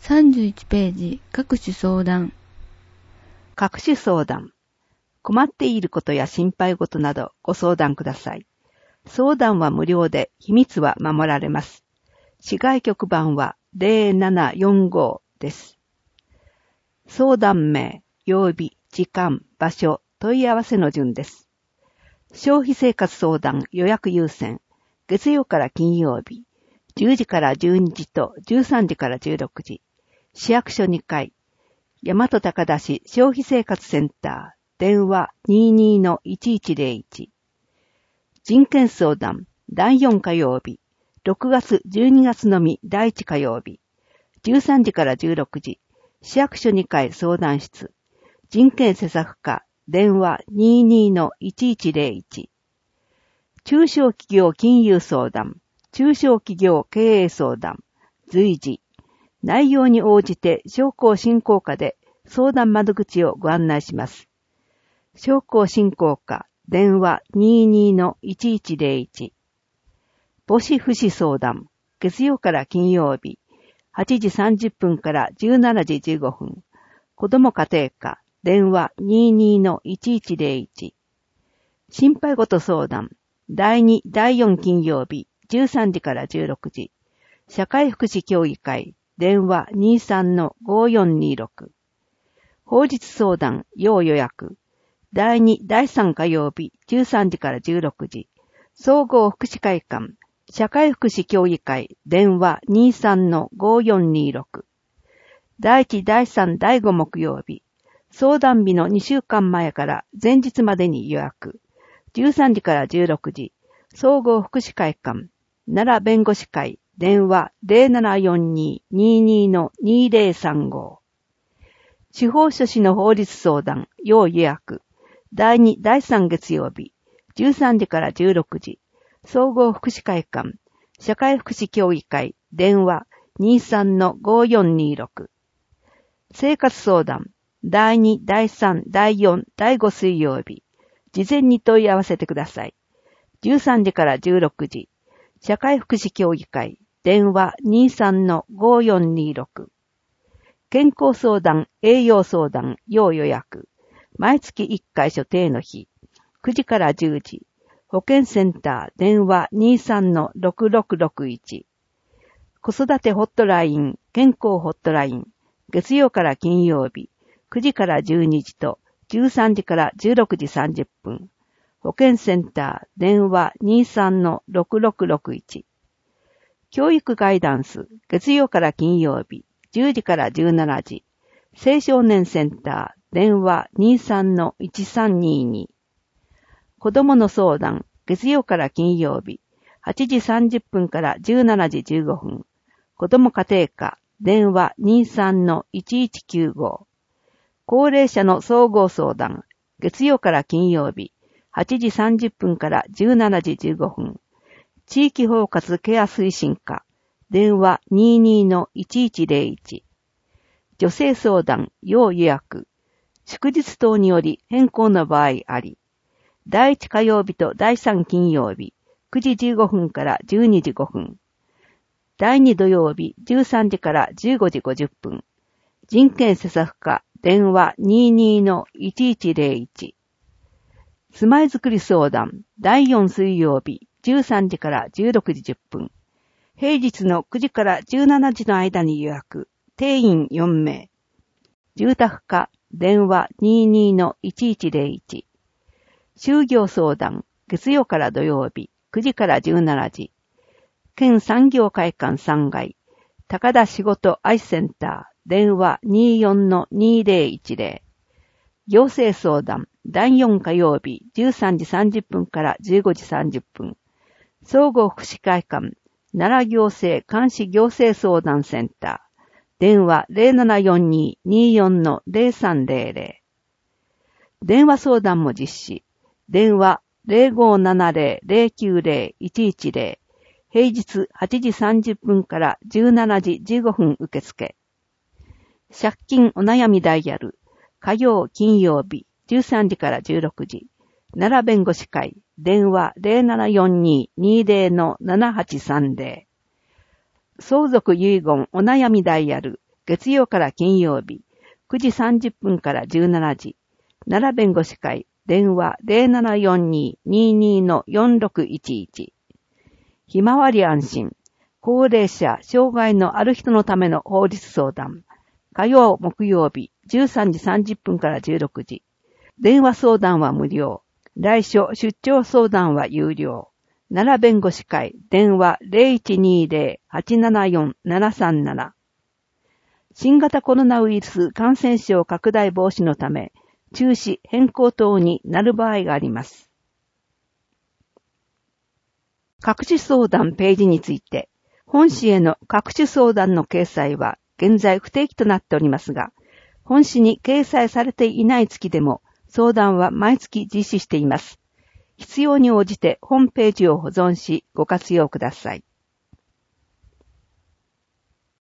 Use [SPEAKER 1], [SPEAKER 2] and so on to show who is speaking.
[SPEAKER 1] 31ページ、各種相談。
[SPEAKER 2] 各種相談。困っていることや心配事などご相談ください。相談は無料で秘密は守られます。市外局番は0745です。相談名、曜日、時間、場所、問い合わせの順です。消費生活相談予約優先。月曜から金曜日。10時から12時と13時から16時。市役所2階。大和高田市消費生活センター。電話 22-1101。人権相談第4火曜日。6月12月のみ第1火曜日。13時から16時。市役所2階相談室。人権施策課。電話 22-1101。中小企業金融相談。中小企業経営相談。随時。内容に応じて商工振興課で相談窓口をご案内します。商工振興課。電話 22-1101。母子父子相談。月曜から金曜日。8時30分から17時15分。子ども家庭課。電話 22-1101。心配事相談。第2、第4金曜日。13時から16時。社会福祉協議会。電話 23-5426。法律相談。要予約。第2、第3火曜日。13時から16時。総合福祉会館。社会福祉協議会。電話 23-5426。第1、第3、第5木曜日。相談日の2週間前から前日までに予約。13時から16時。総合福祉会館。奈良弁護士会。電話 0742-22-2035。司法書士の法律相談。要予約。第2、第3月曜日。13時から16時。総合福祉会館。社会福祉協議会。電話 23-5426。生活相談。第2、第3、第4、第5水曜日。事前に問い合わせてください。13時から16時。社会福祉協議会。電話 23-5426。健康相談、栄養相談、要予約。毎月1回所定の日。9時から10時。保健センター、電話 23-6661。子育てホットライン、健康ホットライン。月曜から金曜日。9時から12時と13時から16時30分。保健センター、電話 23-6661。教育ガイダンス、月曜から金曜日、10時から17時。青少年センター、電話 23-1322。子供の相談、月曜から金曜日、8時30分から17時15分。子供家庭科、電話 23-1195。高齢者の総合相談、月曜から金曜日、8時30分から17時15分。地域包括ケア推進課、電話 22-1101。女性相談、要予約。祝日等により変更の場合あり。第1火曜日と第3金曜日、9時15分から12時5分。第2土曜日、13時から15時50分。人権施策課、電話 22-1101。住まいづくり相談、第4水曜日、13時から16時10分。平日の9時から17時の間に予約。定員4名。住宅課、電話 22-1101。就業相談、月曜から土曜日、9時から17時。県産業会館3階。高田仕事アイセンター、電話 24-2010。行政相談、第4火曜日、13時30分から15時30分。総合福祉会館、奈良行政監視行政相談センター。電話 0742-24-0300。電話相談も実施。電話 0570-090-110。平日8時30分から17時15分受付。借金お悩みダイヤル。火曜、金曜日、13時から16時。奈良弁護士会。電話 0742-20-7830。相続遺言お悩みダイヤル。 月曜から金曜日、9時30分から17時。奈良弁護士会、電話 0742-22-4611。ひまわり安心。高齢者、障害のある人のための法律相談。火曜、木曜日、13時30分から16時。電話相談は無料。来所、出張相談は有料。奈良弁護士会、電話 0120-874-737。新型コロナウイルス感染症拡大防止のため、中止、変更等になる場合があります。各種相談ページについて、本誌への各種相談の掲載は現在不定期となっておりますが、本誌に掲載されていない月でも相談は毎月実施しています。必要に応じて本ページを保存しご活用ください。